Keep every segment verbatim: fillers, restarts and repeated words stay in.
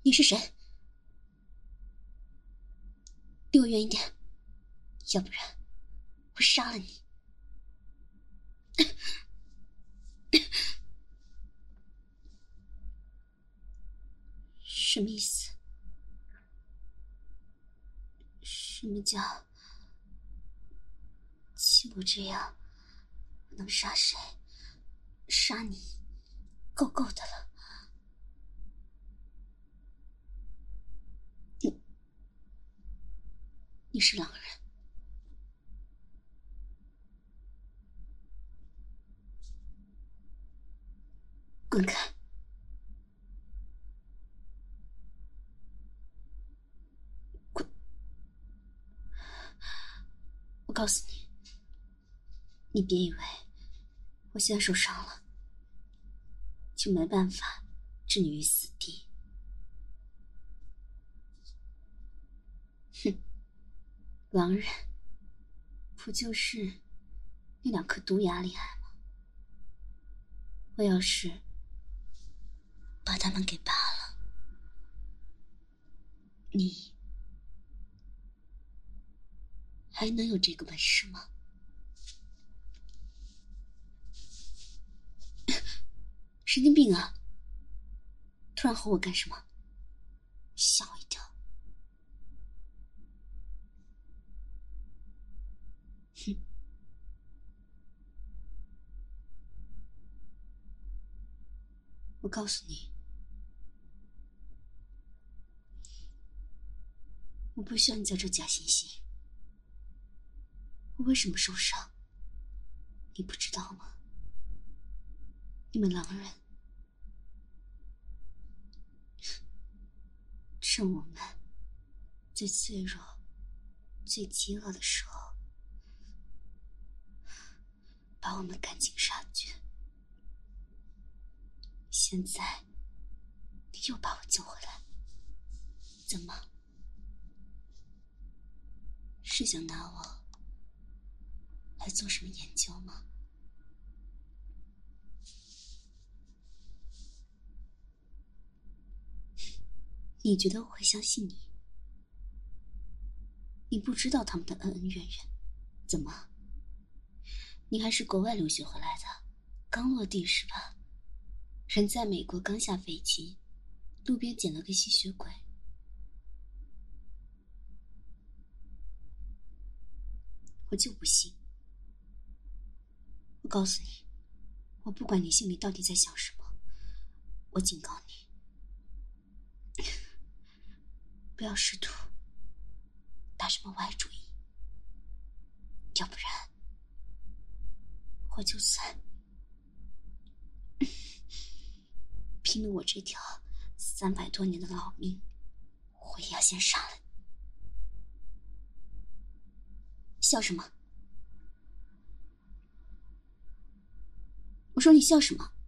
你是谁？离我远一点，要不然我杀了你！什么意思？什么叫就我这样，我能杀谁？杀你，够够的了。你，你是狼人。滚开！滚！我告诉你，你别以为我现在受伤了，就没办法置你于死地。哼，狼人不就是那两颗毒牙厉害吗？我要是把他们给拔了，你还能有这个本事吗？神经病啊！突然吼我干什么？吓我一跳！哼！我告诉你，我不需要你在这假惺惺。我为什么受伤？你不知道吗？你们狼人趁我们最脆弱、最饥饿的时候，把我们赶尽杀绝。现在你又把我救回来，怎么？是想拿我来做什么研究吗？你觉得我会相信你？你不知道他们的恩恩怨怨，怎么？你还是国外留学回来的，刚落地是吧？人在美国刚下飞机，路边捡了个吸血鬼。我就不信。我告诉你，我不管你心里到底在想什么，我警告你，不要试图打什么歪主意，要不然我就算拼了我这条三百多年的老命，我也要先杀了你。笑什么？我说你笑什么？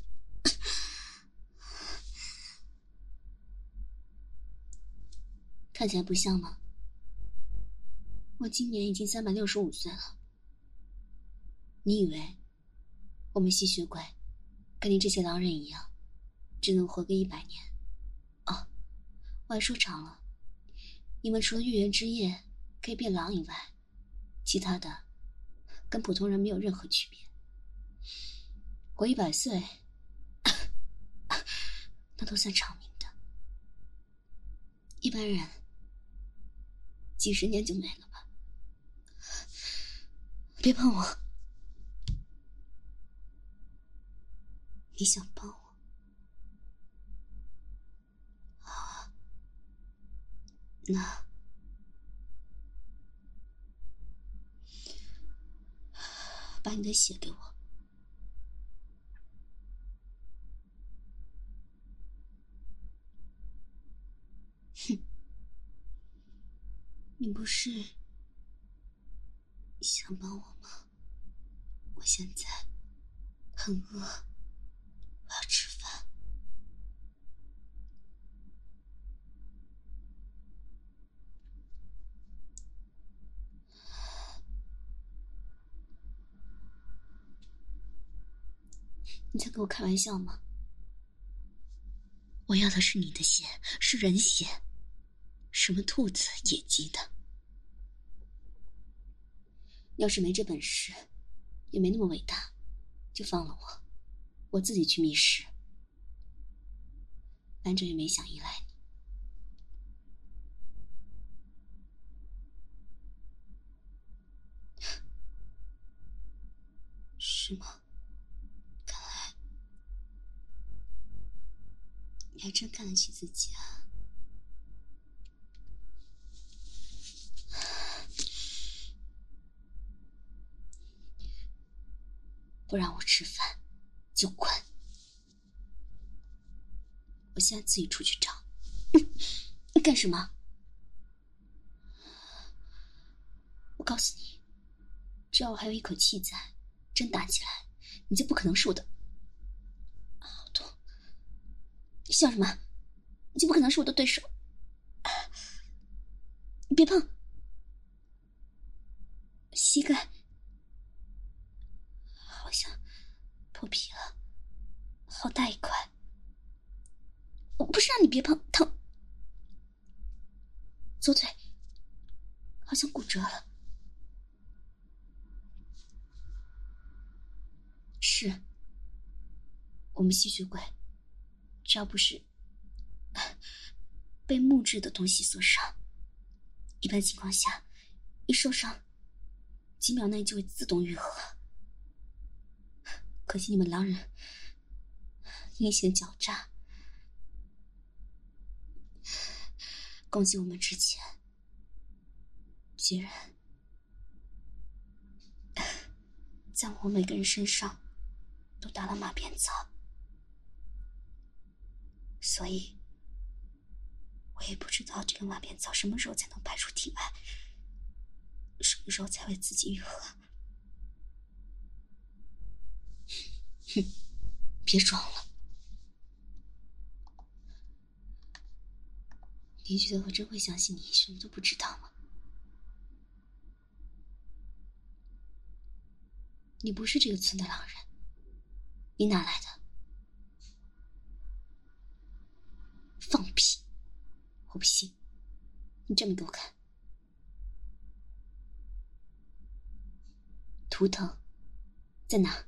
看起来不像吗？我今年已经三百六十五岁了。你以为我们吸血鬼跟你这些狼人一样，只能活个一百年？哦，我还说长了，你们除了月圆之夜可以变狼以外，其他的跟普通人没有任何区别。活一百岁，那都算长命的。一般人几十年就没了吧？别碰我！你想帮我？好啊，那把你的血给我。哼，你不是想帮我吗？我现在很饿，我要吃饭。你在跟我开玩笑吗？ 我要的是你的血，是人血，什么兔子、野鸡的。要是没这本事，也没那么伟大，就放了我，我自己去觅食。反正也没想依赖你。是吗？看来你还真看得起自己啊。不让我吃饭，就滚！我现在自己出去找。你干什么？我告诉你，只要我还有一口气在，真打起来，你就不可能是我的。好痛！你笑什么？你就不可能是我的对手。你别碰！膝盖好像破皮了，好大一块。我不是让你别碰，疼。左腿好像骨折了。是，我们吸血鬼，只要不是被木质的东西所伤，一般情况下，一受伤，几秒内就会自动愈合。可惜你们狼人阴险狡诈，攻击我们之前，居然在我每个人身上都打了马鞭草，所以我也不知道这个马鞭草什么时候才能排出体外，什么时候才会自己愈合。哼，别装了。你觉得我真会相信你什么都不知道吗？你不是这个村的狼人，你哪来的？放屁！我不信，你证明给我看。图腾在哪？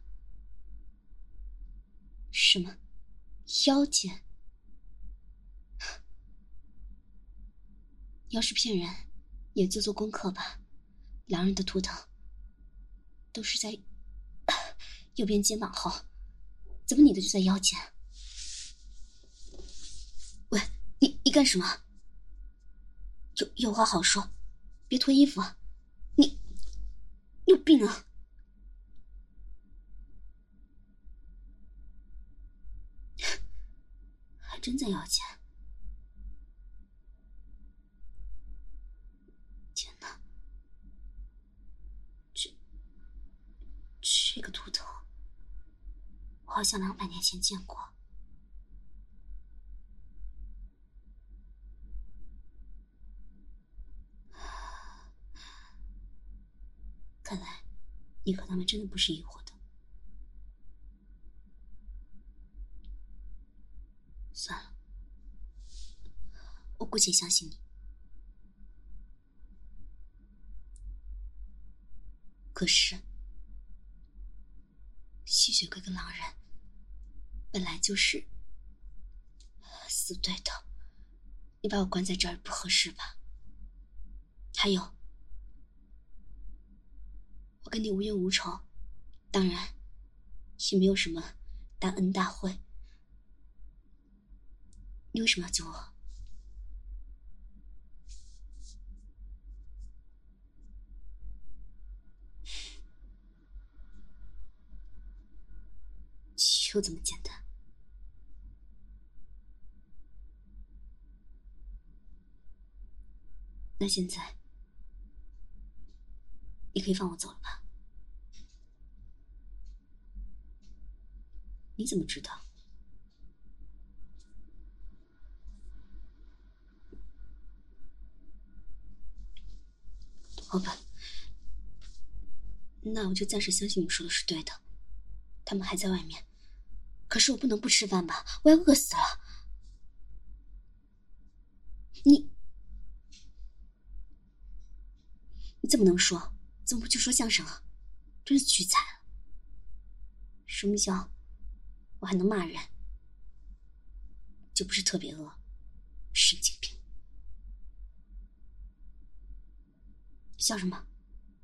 什么？腰间？要是骗人，也做做功课吧。狼人的图腾都是在右边肩膀后，怎么你的就在腰间？喂，你你干什么？有有话好说，别脱衣服。你你有病啊！还真在腰间。天哪，这这个图腾，我好像两百年前见过。看来你和他们真的不是一伙的。算了，我姑且相信你。可是吸血鬼跟狼人本来就是死对头，你把我关在这儿不合适吧？还有，我跟你无冤无仇，当然也没有什么大恩大惠，你为什么要救我？就这么简单？那现在你可以放我走了吧？你怎么知道？好吧，那我就暂时相信你说的是对的。他们还在外面，可是我不能不吃饭吧？我要饿死了。 再不能说，怎么不去说相声啊？真是屈才了。什么叫我还能骂人？就不是特别饿，神经病！笑什么？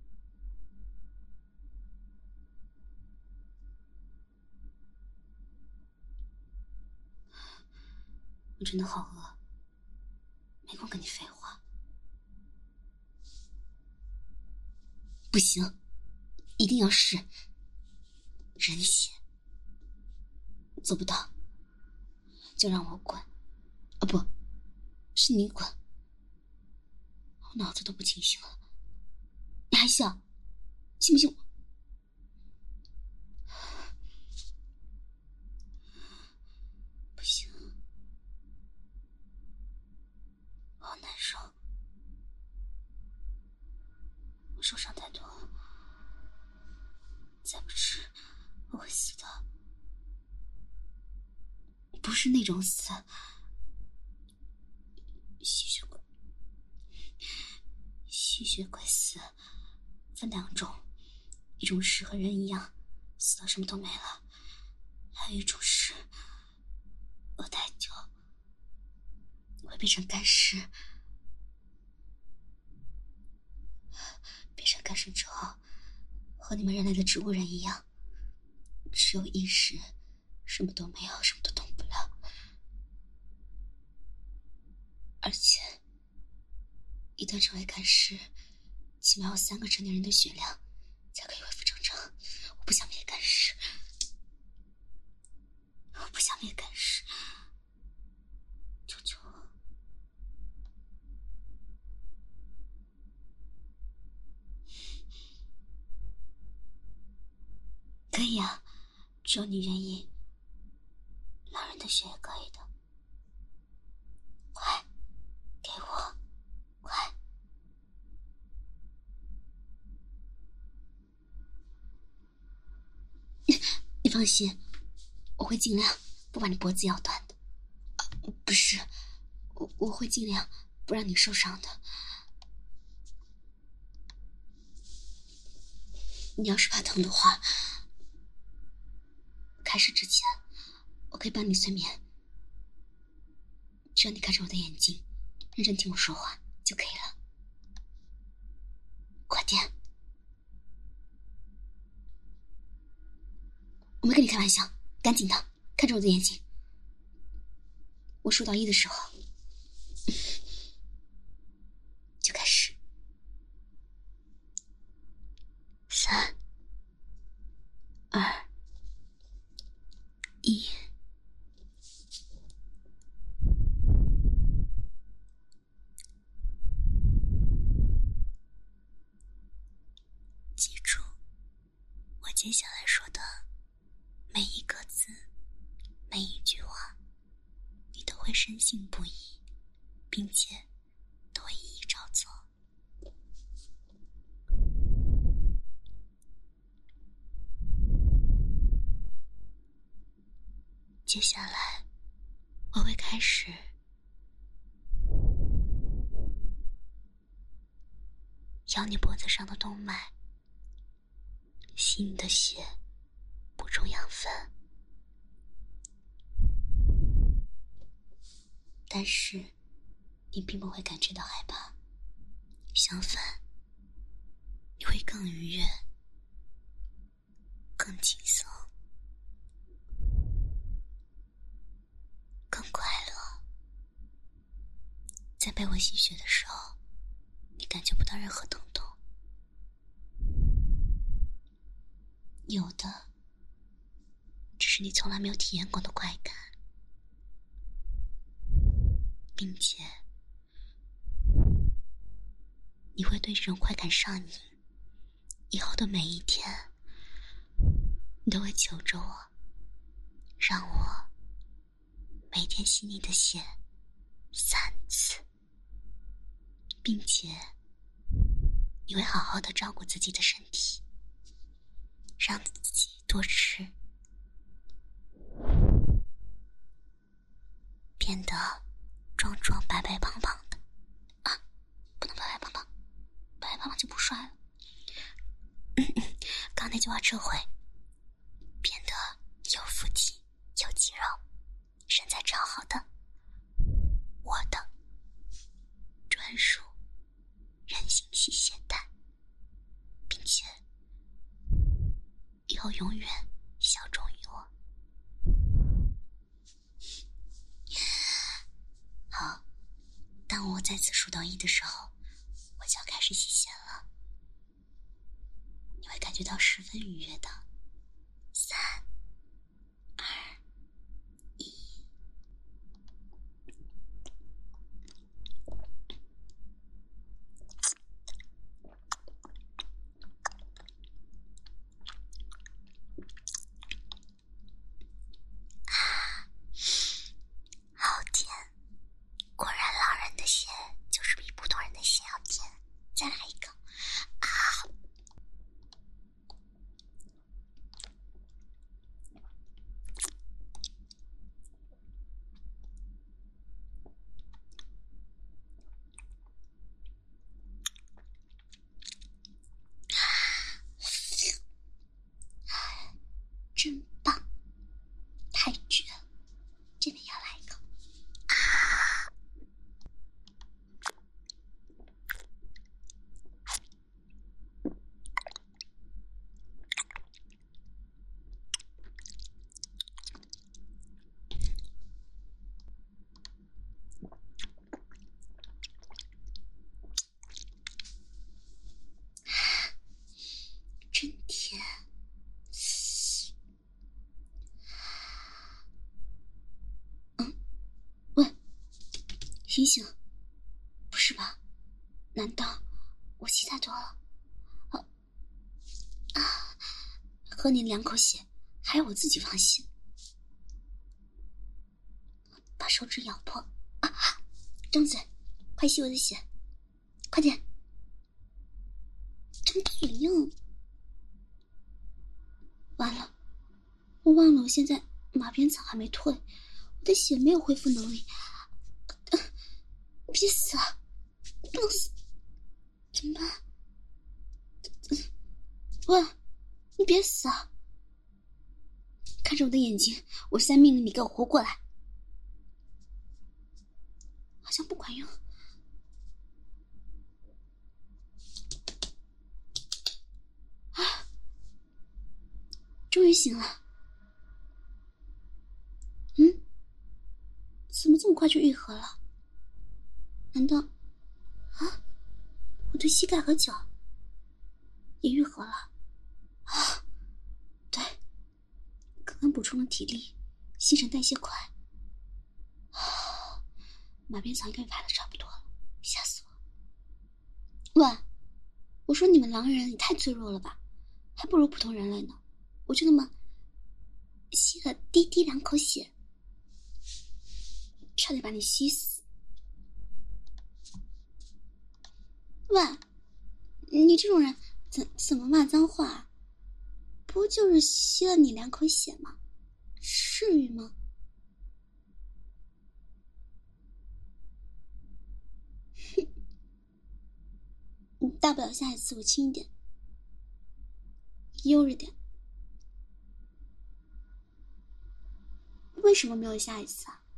我真的好饿，没空跟你废话。不行，一定要是人血。做不到，就让我滚。啊，不是你滚，我脑子都不清醒了。你还笑，信不信我？不行，好难受，我受伤太多了，再不吃我会死的。不是那种死，吸血鬼。吸血鬼死分两种，一种是和人一样死到什么都没了，还有一种是饿太久会变成干尸。变成干尸之后，和你们人类的植物人一样，只有意识，什么都没有，什么都动不了。而且一旦成为干尸，起码要三个成年人的血量才可以恢复正常。我不想灭干尸，我不想灭干尸，求求我！可以啊，只要你愿意，狼人的血也可以的。快，给我，快！你放心，我会尽量不把你脖子咬断的。啊，不是，我我会尽量不让你受伤的。你要是怕疼的话，开始之前我可以帮你催眠，只要你看着我的眼睛，认真听我说话就可以了。快点！我没跟你开玩笑，赶紧的，看着我的眼睛。我数到一的时候就开始。三、二、一。记住，我接下来说的每一个字，每一句话，你都会深信不疑，并且都会一一照做。接下来我会开始咬你脖子上的动脉，吸你的血，补充养分。但是你并不会感觉到害怕，相反，你会更愉悦，更轻松，更快乐。在被我吸血的时候，你感觉不到任何疼痛，有的只是你从来没有体验过的快感，并且你会对这种快感上瘾，以后的每一天你都会求着我，让我每天吸你的血三次，并且你会好好的照顾自己的身体，让自己多吃，变得壮壮白白胖胖的啊，不能白白胖胖，白白胖胖就不爽。 帅了。刚那句话撤回，变得有腹肌有肌肉，身材超好的，我的专属人形吸血蛋，并且以后永远效忠于我。好，当我再次数到一的时候，我就要开始洗线了，你会感觉到十分愉悦的。三二一，好甜，果然老人的血就是比普通人的血要甜。再来一个啊！真棒，太绝了！这边要来一个啊！真甜。嗯，喂，醒醒！不是吧？难道我吸太多了？啊啊！喝你两口血，还要我自己放血？把手指咬破啊！张嘴，快吸我的血，快点！张嘴硬。完了，我忘了我现在马鞭草还没退，我的血没有恢复能力。呃、别死啊！不能死，怎么办？呃、喂，你别死啊！看着我的眼睛，我现在命令你给我活过来。好像不管用。啊！终于醒了。嗯？怎么这么快就愈合了？难道啊，我的膝盖和脚也愈合了？啊，对，刚刚补充了体力，新陈代谢快。啊，马鞭草应该排的差不多了，吓死我！喂，我说你们狼人也太脆弱了吧，还不如普通人类呢。我就那么吸了滴滴两口血，差点把你吸死。喂，你这种人怎怎么骂脏话？不就是吸了你两口血吗？至于吗？哼，大不了下一次我轻一点，悠着点。为什么没有下一次啊？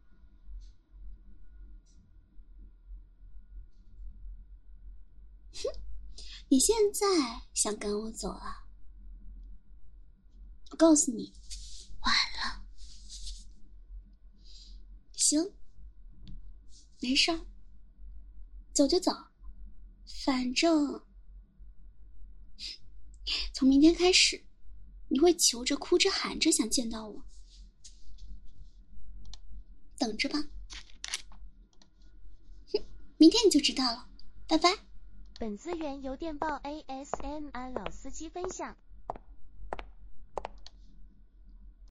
哼，你现在想赶我走啊？我告诉你，晚了。行，没事儿，走就走，反正从明天开始，你会求着、哭着、喊着想见到我，等着吧。哼，明天你就知道了，拜拜。 本资源由电报 A S M R 老司机分享。